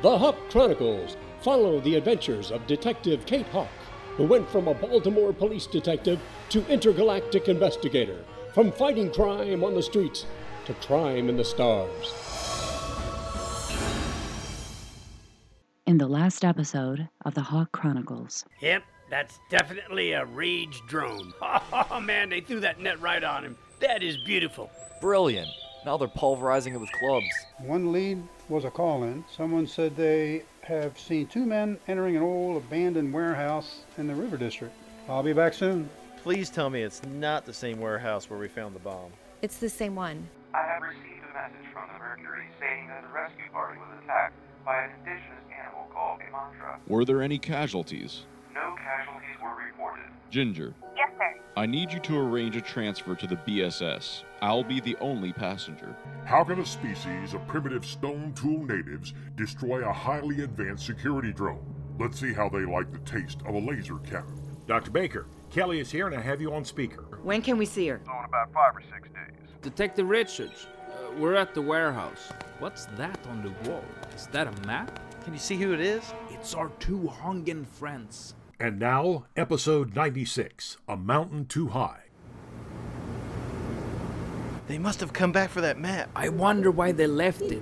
The Hawk Chronicles follow the adventures of Detective Kate Hawk, who went from a Baltimore police detective to intergalactic investigator, from fighting crime on the streets to crime in the stars. In the last episode of the Hawk Chronicles. Yep, that's definitely a Rage drone. Oh man, they threw that net right on him. That is beautiful. Brilliant. Now they're pulverizing it with clubs. One lead was a call-in. Someone said they have seen two men entering an old abandoned warehouse in the River District. I'll be back soon. Please tell me it's not the same warehouse where we found the bomb. It's the same one. I have received a message from the Mercury stating that the rescue party was attacked by an indigenous animal called a mantra. Were there any casualties? No casualties were reported. Ginger. Yes, sir. I need you to arrange a transfer to the BSS. I'll be the only passenger. How can a species of primitive stone tool natives destroy a highly advanced security drone? Let's see how they like the taste of a laser cannon. Dr. Baker, Kelly is here and I have you on speaker. When can we see her? So in about 5 or 6 days. Detective Richards, we're at the warehouse. What's that on the wall? Is that a map? Can you see who it is? It's our two Hungan friends. And now, episode 96, A Mountain Too High. They must have come back for that map. I wonder why they left it.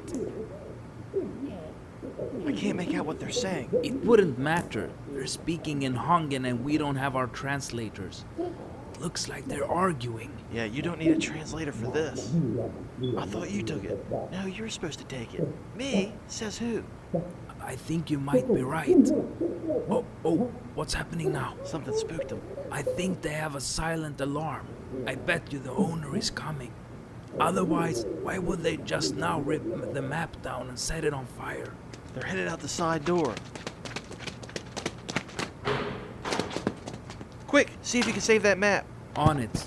I can't make out what they're saying. It wouldn't matter. They're speaking in Hungan and we don't have our translators. It looks like they're arguing. Yeah, you don't need a translator for this. I thought you took it. No, you're supposed to take it. Me? Says who? I think you might be right. Oh, what's happening now? Something spooked them. I think they have a silent alarm. I bet you the owner is coming. Otherwise, why would they just now rip the map down and set it on fire? They're headed out the side door. Quick, see if you can save that map. On it.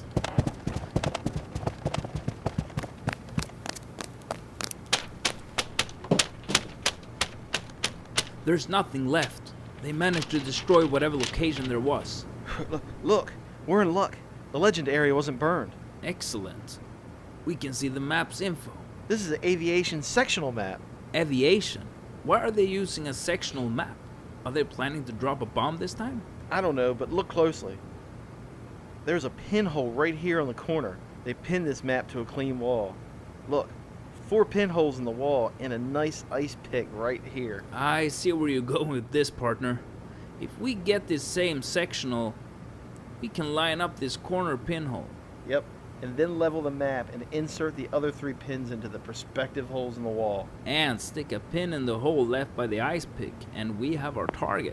There's nothing left. They managed to destroy whatever location there was. Look, we're in luck. The legend area wasn't burned. Excellent. We can see the map's info. This is an aviation sectional map. Aviation? Why are they using a sectional map? Are they planning to drop a bomb this time? I don't know, but look closely. There's a pinhole right here on the corner. They pinned this map to a clean wall. Look. 4 pinholes in the wall and a nice ice pick right here. I see where you're going with this, partner. If we get this same sectional, we can line up this corner pinhole. Yep, and then level the map and insert the other 3 pins into the prospective holes in the wall. And stick a pin in the hole left by the ice pick, and we have our target.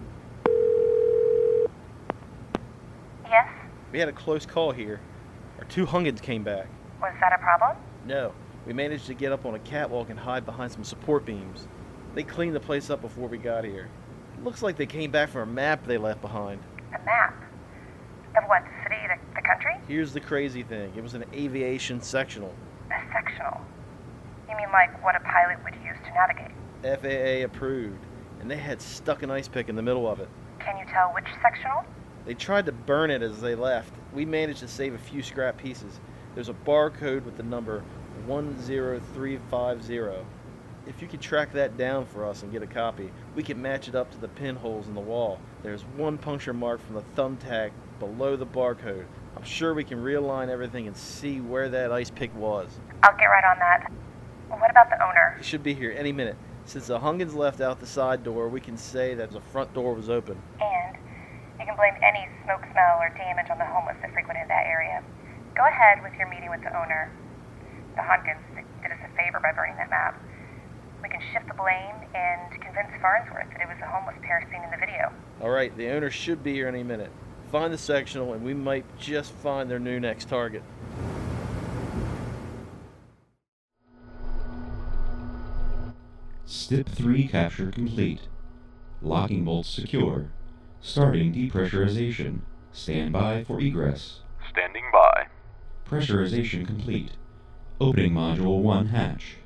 Yes? We had a close call here. Our 2 Hungans came back. Was that a problem? No. We managed to get up on a catwalk and hide behind some support beams. They cleaned the place up before we got here. It looks like they came back for a map they left behind. A map? Of what, the city, the country? Here's the crazy thing. It was an aviation sectional. A sectional? You mean like what a pilot would use to navigate? FAA approved. And they had stuck an ice pick in the middle of it. Can you tell which sectional? They tried to burn it as they left. We managed to save a few scrap pieces. There's a barcode with the number 10350. If you could track that down for us and get a copy, we could match it up to the pinholes in the wall. There's 1 puncture mark from the thumbtack below the barcode. I'm sure we can realign everything and see where that ice pick was. I'll get right on that. What about the owner? He should be here any minute. Since the Hungans left out the side door, we can say that the front door was open. And you can blame any smoke smell or damage on the homeless that frequented that area. Go ahead with your meeting with the owner. The Hungans did us a favor by burning that map. We can shift the blame and convince Farnsworth that it was the homeless pair seen in the video. All right, the owner should be here any minute. Find the sectional and we might just find their new next target. Step 3 capture complete. Locking bolts secure. Starting depressurization. Stand by for egress. Standing by. Pressurization complete. Opening Module 1 hatch.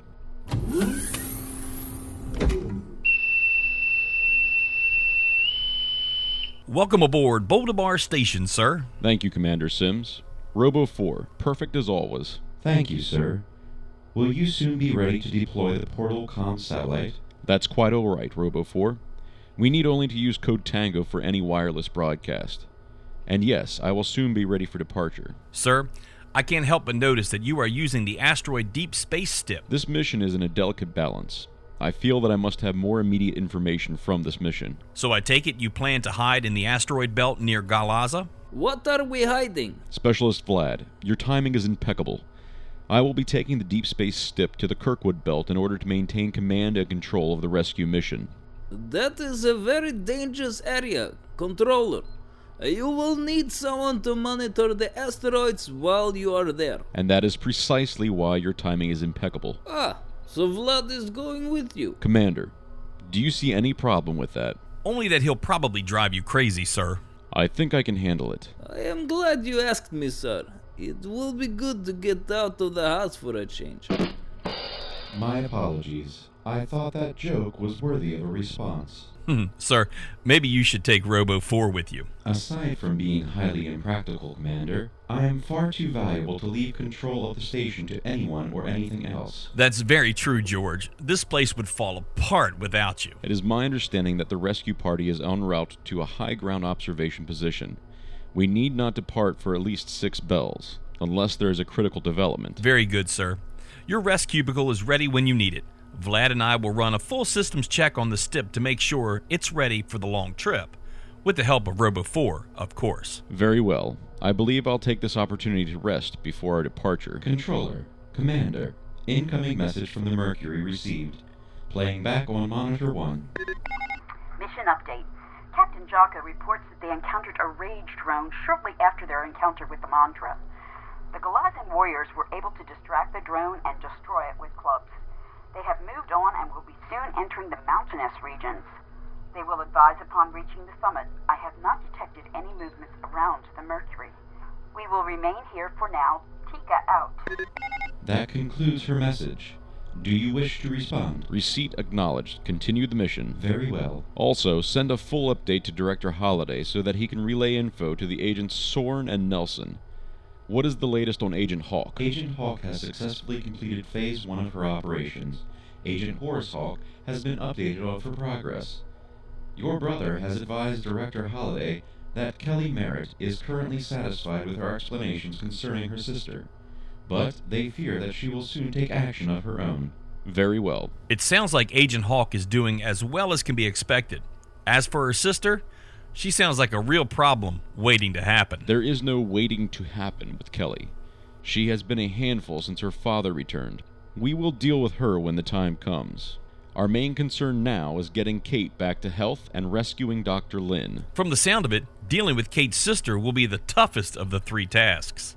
Welcome aboard Boldabar Station, sir. Thank you, Commander Sims. Robo 4, perfect as always. Thank you, sir. Will you soon be ready to deploy the Portal Com satellite? That's quite all right, Robo-4. We need only to use code Tango for any wireless broadcast. And yes, I will soon be ready for departure. Sir, I can't help but notice that you are using the asteroid deep space STIP. This mission is in a delicate balance. I feel that I must have more immediate information from this mission. So I take it you plan to hide in the asteroid belt near Galaza? What are we hiding? Specialist Vlad, your timing is impeccable. I will be taking the deep space STIP to the Kirkwood belt in order to maintain command and control of the rescue mission. That is a very dangerous area, Controller. You will need someone to monitor the asteroids while you are there. And that is precisely why your timing is impeccable. So Vlad is going with you. Commander, do you see any problem with that? Only that he'll probably drive you crazy, sir. I think I can handle it. I am glad you asked me, sir. It will be good to get out of the house for a change. My apologies. I thought that joke was worthy of a response. Sir, maybe you should take Robo-4 with you. Aside from being highly impractical, Commander, I am far too valuable to leave control of the station to anyone or anything else. That's very true, George. This place would fall apart without you. It is my understanding that the rescue party is en route to a high ground observation position. We need not depart for at least 6 bells, unless there is a critical development. Very good, sir. Your rest cubicle is ready when you need it. Vlad and I will run a full systems check on the STIP to make sure it's ready for the long trip. With the help of Robo-4, of course. Very well. I believe I'll take this opportunity to rest before our departure. Controller, Commander, incoming message from the Mercury received. Playing back on Monitor 1. Mission update. Captain Jaka reports that they encountered a rage drone shortly after their encounter with the Mantra. The Galazan warriors were able to distract the drone and destroy it with clubs. They have moved on and will be soon entering the mountainous regions. They will advise upon reaching the summit. I have not detected any movements around the Mercury. We will remain here for now. Tika out. That concludes her message. Do you wish to respond? Receipt acknowledged. Continue the mission. Very well. Also, send a full update to Director Holliday so that he can relay info to the agents Sorn and Nelson. What is the latest on Agent Hawk? Agent Hawk has successfully completed Phase 1 of her operations. Agent Horace Hawk has been updated on her progress. Your brother has advised Director Holliday that Kelly Merritt is currently satisfied with her explanations concerning her sister, but they fear that she will soon take action of her own. Very well. It sounds like Agent Hawk is doing as well as can be expected. As for her sister, she sounds like a real problem waiting to happen. There is no waiting to happen with Kelly. She has been a handful since her father returned. We will deal with her when the time comes. Our main concern now is getting Kate back to health and rescuing Dr. Lin. From the sound of it, dealing with Kate's sister will be the toughest of the 3 tasks.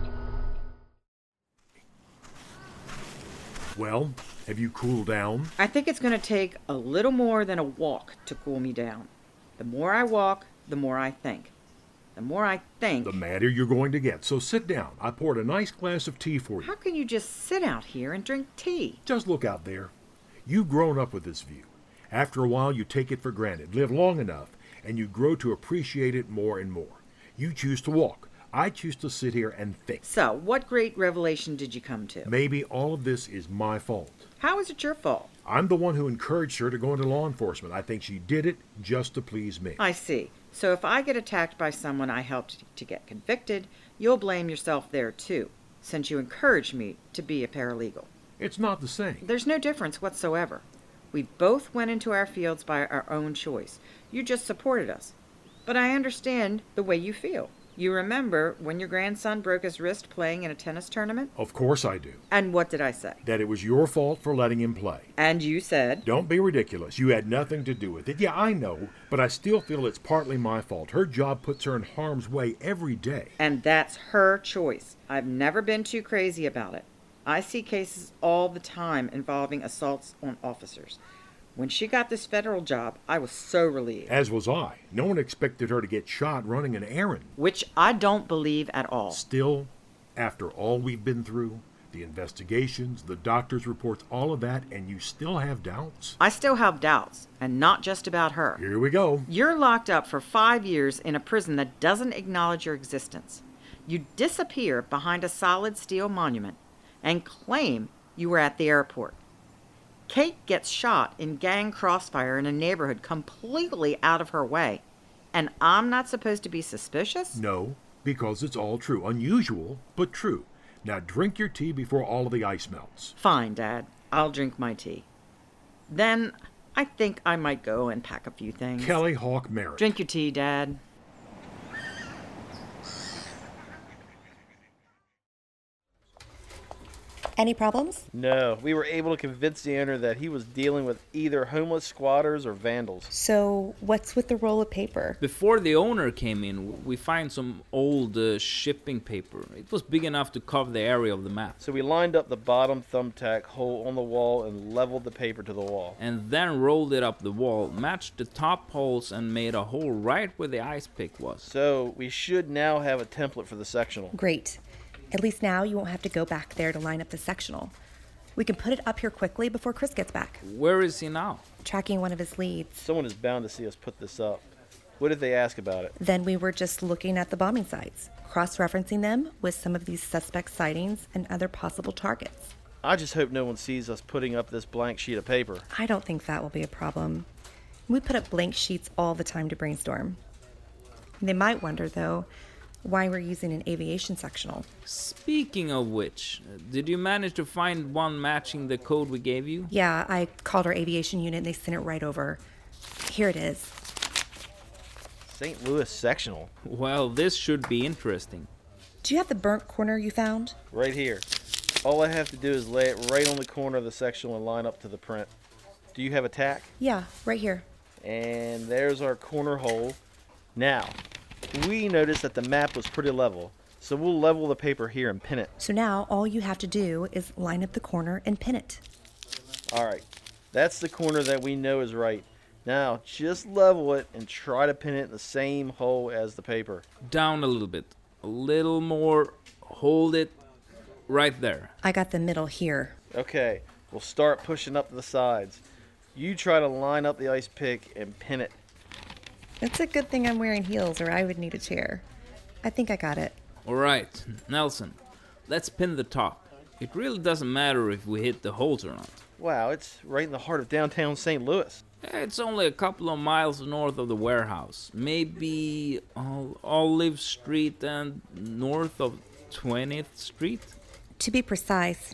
Well, have you cooled down? I think it's going to take a little more than a walk to cool me down. The more I walk, the more I think. The more I think... the madder you're going to get. So sit down. I poured a nice glass of tea for you. How can you just sit out here and drink tea? Just look out there. You've grown up with this view. After a while, you take it for granted, live long enough, and you grow to appreciate it more and more. You choose to walk. I choose to sit here and think. So, what great revelation did you come to? Maybe all of this is my fault. How is it your fault? I'm the one who encouraged her to go into law enforcement. I think she did it just to please me. I see. So if I get attacked by someone I helped to get convicted, you'll blame yourself there too, since you encouraged me to be a paralegal. It's not the same. There's no difference whatsoever. We both went into our fields by our own choice. You just supported us. But I understand the way you feel. You remember when your grandson broke his wrist playing in a tennis tournament? Of course I do. And what did I say? That it was your fault for letting him play. And you said? Don't be ridiculous. You had nothing to do with it. Yeah, I know, but I still feel it's partly my fault. Her job puts her in harm's way every day. And that's her choice. I've never been too crazy about it. I see cases all the time involving assaults on officers. When she got this federal job, I was so relieved. As was I. No one expected her to get shot running an errand. Which I don't believe at all. Still, after all we've been through, the investigations, the doctor's reports, all of that, and you still have doubts? I still have doubts, and not just about her. Here we go. You're locked up for 5 years in a prison that doesn't acknowledge your existence. You disappear behind a solid steel monument and claim you were at the airport. Kate gets shot in gang crossfire in a neighborhood completely out of her way. And I'm not supposed to be suspicious? No, because it's all true. Unusual, but true. Now drink your tea before all of the ice melts. Fine, Dad. I'll drink my tea. Then I think I might go and pack a few things. Kelly Hawk Merritt. Drink your tea, Dad. Any problems? No, we were able to convince the owner that he was dealing with either homeless squatters or vandals. So, what's with the roll of paper? Before the owner came in, we find some old shipping paper. It was big enough to cover the area of the map. So we lined up the bottom thumbtack hole on the wall and leveled the paper to the wall. And then rolled it up the wall, matched the top holes, and made a hole right where the ice pick was. So we should now have a template for the sectional. Great. At least now you won't have to go back there to line up the sectional. We can put it up here quickly before Chris gets back. Where is he now? Tracking one of his leads. Someone is bound to see us put this up. What did they ask about it? Then we were just looking at the bombing sites, cross-referencing them with some of these suspect sightings and other possible targets. I just hope no one sees us putting up this blank sheet of paper. I don't think that will be a problem. We put up blank sheets all the time to brainstorm. They might wonder, though, why we're using an aviation sectional. Speaking of which, did you manage to find one matching the code we gave you? Yeah, I called our aviation unit and they sent it right over. Here it is. St. Louis sectional. Well, this should be interesting. Do you have the burnt corner you found? Right here. All I have to do is lay it right on the corner of the sectional and line up to the print. Do you have a tack? Yeah, right here. And there's our corner hole. Now, we noticed that the map was pretty level, so we'll level the paper here and pin it. So now all you have to do is line up the corner and pin it. Alright, that's the corner that we know is right. Now, just level it and try to pin it in the same hole as the paper. Down a little bit. A little more. Hold it right there. I got the middle here. Okay, we'll start pushing up the sides. You try to line up the ice pick and pin it. It's a good thing I'm wearing heels or I would need a chair. I think I got it. All right, Nelson, let's pin the top. It really doesn't matter if we hit the holes or not. Wow, it's right in the heart of downtown St. Louis. It's only a couple of miles north of the warehouse. Maybe Olive Street and north of 20th Street? To be precise,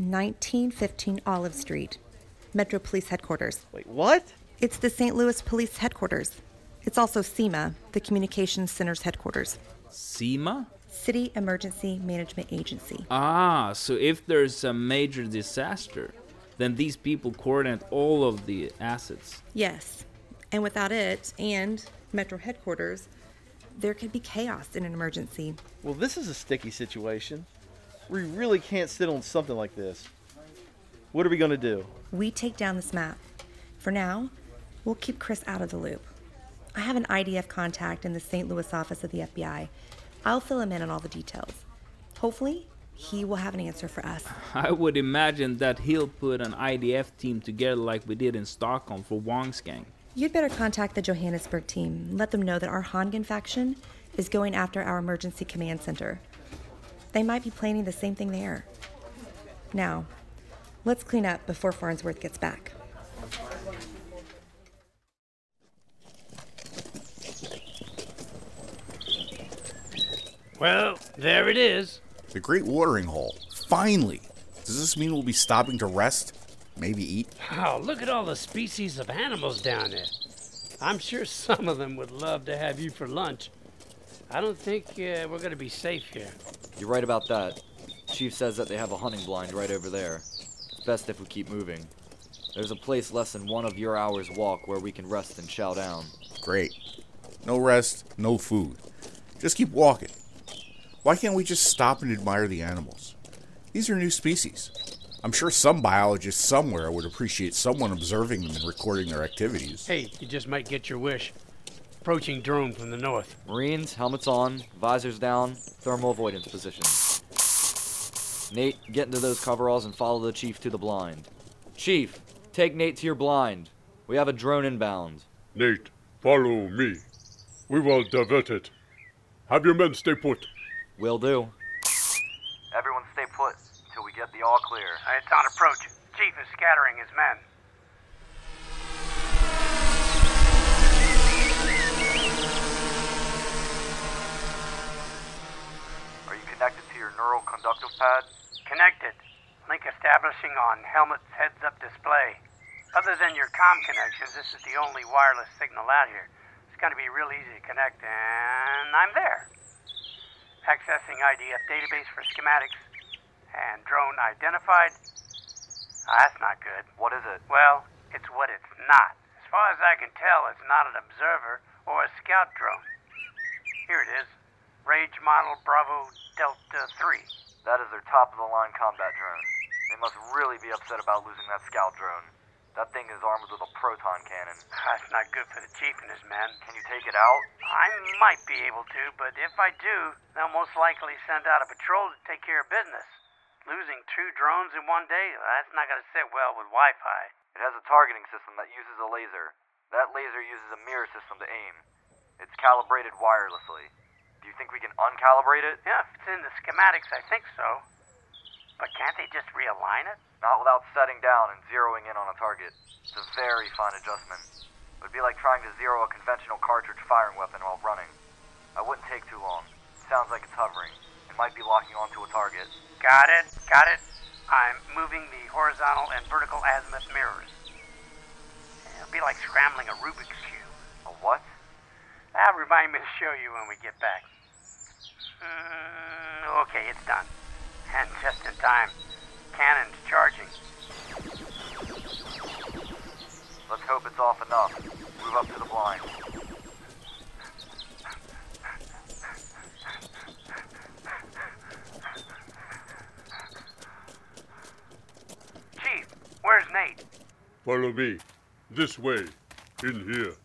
1915 Olive Street. Metro Police Headquarters. Wait, what? It's the St. Louis Police Headquarters. It's also CEMA, the Communications Center's headquarters. CEMA? City Emergency Management Agency. Ah, so if there's a major disaster, then these people coordinate all of the assets. Yes, and without it and Metro headquarters, there could be chaos in an emergency. Well, this is a sticky situation. We really can't sit on something like this. What are we going to do? We take down this map. For now, we'll keep Chris out of the loop. I have an IDF contact in the St. Louis office of the FBI. I'll fill him in on all the details. Hopefully, he will have an answer for us. I would imagine that he'll put an IDF team together like we did in Stockholm for Wong's gang. You'd better contact the Johannesburg team and let them know that our Hongen faction is going after our emergency command center. They might be planning the same thing there. Now, let's clean up before Farnsworth gets back. Well, there it is. The Great Watering Hole. Finally! Does this mean we'll be stopping to rest? Maybe eat? Wow, look at all the species of animals down there. I'm sure some of them would love to have you for lunch. I don't think we're going to be safe here. You're right about that. Chief says that they have a hunting blind right over there. It's best if we keep moving. There's a place less than one of your hours' walk where we can rest and chow down. Great. No rest, no food. Just keep walking. Why can't we just stop and admire the animals? These are new species. I'm sure some biologist somewhere would appreciate someone observing them and recording their activities. Hey, you just might get your wish. Approaching drone from the north. Marines, helmets on, visors down, thermal avoidance position. Nate, get into those coveralls and follow the chief to the blind. Chief, take Nate to your blind. We have a drone inbound. Nate, follow me. We will divert it. Have your men stay put. Will do. Everyone stay put till we get the all clear. It's on approach. Chief is scattering his men. your neural conductive pad? Connected. Link establishing on helmet's heads-up display. Other than your comm connections, this is the only wireless signal out here. It's going to be real easy to connect, and I'm there. Accessing IDF database for schematics. And drone identified. That's not good. What is it? Well, it's what it's not. As far as I can tell, it's not an observer or a scout drone. Here it is. Rage model Bravo Delta 3. That is their top-of-the-line combat drone. They must really be upset about losing that scout drone. That thing is armed with a proton cannon. That's not good for the chief and his men. Can you take it out? I might be able to, but if I do, they'll most likely send out a patrol to take care of business. Losing 2 drones in one day, that's not going to sit well with Wi-Fi. It has a targeting system that uses a laser. That laser uses a mirror system to aim. It's calibrated wirelessly. Do you think we can uncalibrate it? Yeah, if it's in the schematics, I think so. But can't they just realign it? Not without setting down and zeroing in on a target. It's a very fine adjustment. It would be like trying to zero a conventional cartridge firing weapon while running. I wouldn't take too long. It sounds like it's hovering. It might be locking onto a target. Got it. I'm moving the horizontal and vertical azimuth mirrors. It'll be like scrambling a Rubik's Cube. A what? That'll remind me to show you when we get back. Okay, it's done. And just in time. Cannon's charging. Let's hope it's off enough. Move up to the blind. Chief, where's Nate? Follow me. This way. In here.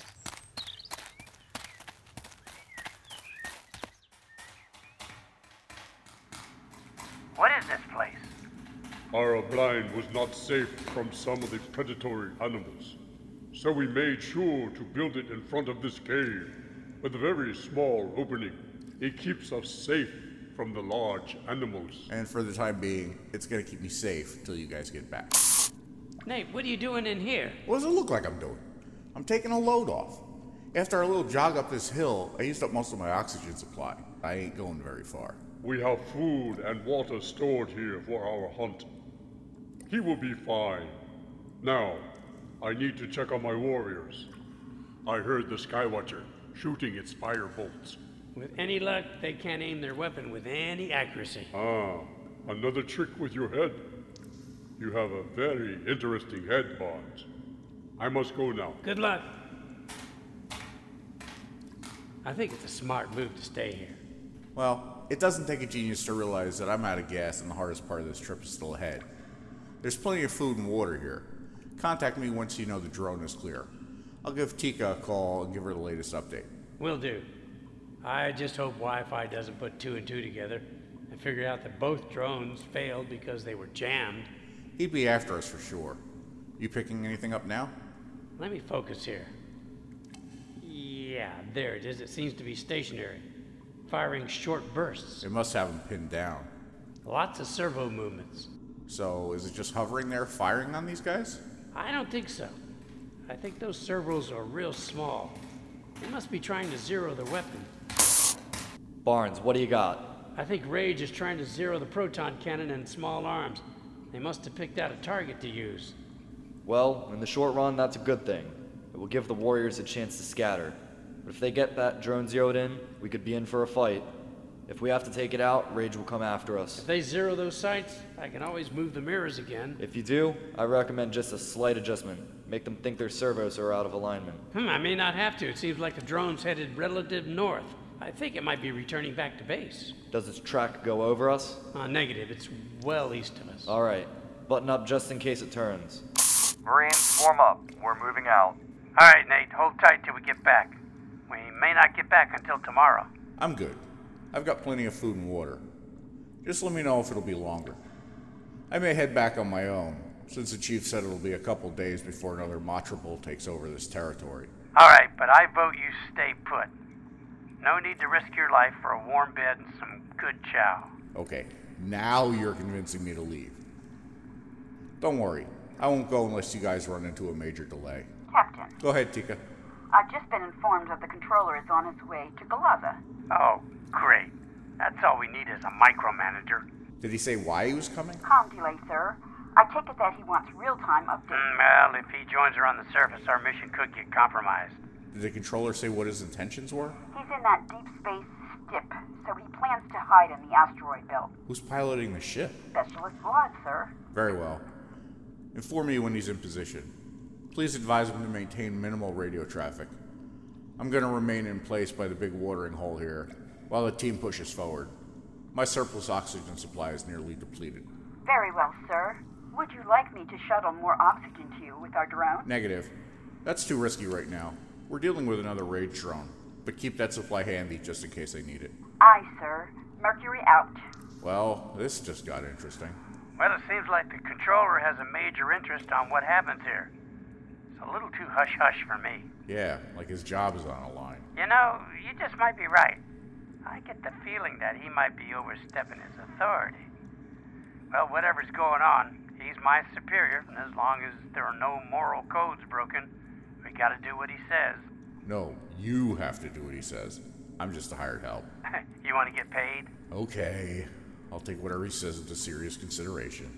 What is this place? Our blind was not safe from some of the predatory animals, so we made sure to build it in front of this cave with a very small opening. It keeps us safe from the large animals. And for the time being, it's gonna keep me safe till you guys get back. Nate, what are you doing in here? What does it look like I'm doing? I'm taking a load off. After our little jog up this hill, I used up most of my oxygen supply. I ain't going very far. We have food and water stored here for our hunt. He will be fine. Now, I need to check on my warriors. I heard the Skywatcher shooting its fire bolts. With any luck, they can't aim their weapon with any accuracy. Ah, another trick with your head. You have a very interesting head, Barnes. I must go now. Good luck. I think it's a smart move to stay here. Well, it doesn't take a genius to realize that I'm out of gas and the hardest part of this trip is still ahead. There's plenty of food and water here. Contact me once you know the drone is clear. I'll give Tika a call and give her the latest update. Will do. I just hope Wi-Fi doesn't put 2 and 2 together and figure out that both drones failed because they were jammed. He'd be after us for sure. You picking anything up now? Let me focus here. Yeah, there it is. It seems to be stationary, firing short bursts. It must have him pinned down. Lots of servo movements. So, is it just hovering there, firing on these guys? I don't think so. I think those servos are real small. They must be trying to zero their weapon. Barnes, what do you got? I think Rage is trying to zero the proton cannon and small arms. They must have picked out a target to use. Well, in the short run, that's a good thing. It will give the warriors a chance to scatter. But if they get that drone zeroed in, we could be in for a fight. If we have to take it out, Rage will come after us. If they zero those sights, I can always move the mirrors again. If you do, I recommend just a slight adjustment. Make them think their servos are out of alignment. I may not have to. It seems like the drone's headed relative north. I think it might be returning back to base. Does its track go over us? Negative. It's well east of us. All right. Button up just in case it turns. Marines, form up. We're moving out. All right, Nate. Hold tight till we get back. We may not get back until tomorrow. I'm good. I've got plenty of food and water. Just let me know if it'll be longer. I may head back on my own, since the chief said it'll be a couple days before another Matrabul takes over this territory. All right, but I vote you stay put. No need to risk your life for a warm bed and some good chow. Okay, now you're convincing me to leave. Don't worry, I won't go unless you guys run into a major delay. Captain. Go ahead, Tika. I've just been informed that the controller is on its way to Galaza. Oh, great. That's all we need is a micromanager. Did he say why he was coming? Calm delay, sir. I take it that he wants real-time updates. Well, if he joins her on the surface, our mission could get compromised. Did the controller say what his intentions were? He's in that deep space STIP, so he plans to hide in the asteroid belt. Who's piloting the ship? Specialist Vlad, sir. Very well. Inform me when he's in position. Please advise him to maintain minimal radio traffic. I'm going to remain in place by the big watering hole here while the team pushes forward. My surplus oxygen supply is nearly depleted. Very well, sir. Would you like me to shuttle more oxygen to you with our drone? Negative. That's too risky right now. We're dealing with another rage drone, but keep that supply handy just in case I need it. Aye, sir. Mercury out. Well, this just got interesting. Well, it seems like the controller has a major interest on what happens here. It's a little too hush-hush for me. Yeah, like his job is on a line. You know, you just might be right. I get the feeling that he might be overstepping his authority. Well, whatever's going on, he's my superior, and as long as there are no moral codes broken, we gotta do what he says. No, you have to do what he says. I'm just a hired help. You want to get paid? Okay. I'll take whatever he says into serious consideration.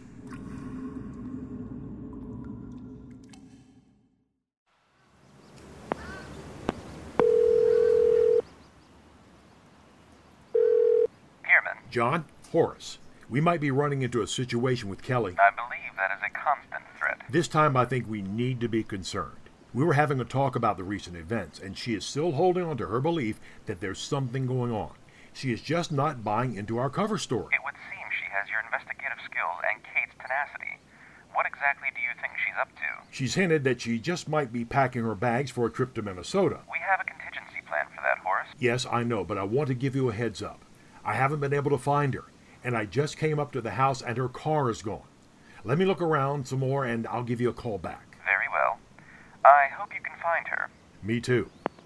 John? Horace. We might be running into a situation with Kelly. I believe that is a constant threat. This time I think we need to be concerned. We were having a talk about the recent events, and she is still holding on to her belief that there's something going on. She is just not buying into our cover story. It would seem she has your investigative skills and Kate's tenacity. What exactly do you think she's up to? She's hinted that she just might be packing her bags for a trip to Minnesota. We have a contingency plan for that, Horace. Yes, I know, but I want to give you a heads up. I haven't been able to find her, and I just came up to the house and her car is gone. Let me look around some more and I'll give you a call back. Very well. I hope you can find her. Me too.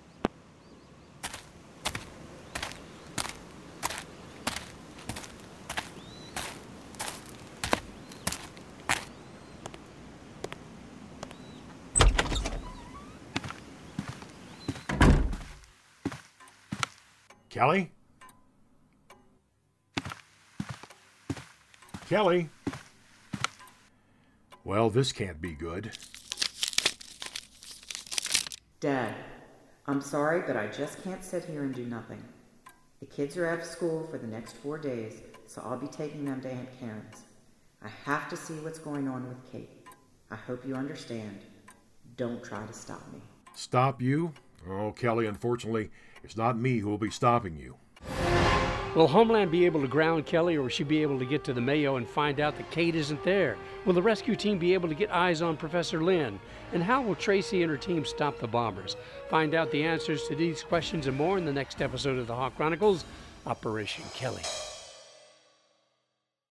Kelly? Kelly? Well, this can't be good. Dad, I'm sorry, but I just can't sit here and do nothing. The kids are out of school for the next 4 days, so I'll be taking them to Aunt Karen's. I have to see what's going on with Kate. I hope you understand. Don't try to stop me. Stop you? Oh, Kelly, unfortunately, it's not me who will be stopping you. Will Homeland be able to ground Kelly, or will she be able to get to the Mayo and find out that Kate isn't there? Will the rescue team be able to get eyes on Professor Lynn? And how will Tracy and her team stop the bombers? Find out the answers to these questions and more in the next episode of the Hawk Chronicles, Operation Kelly.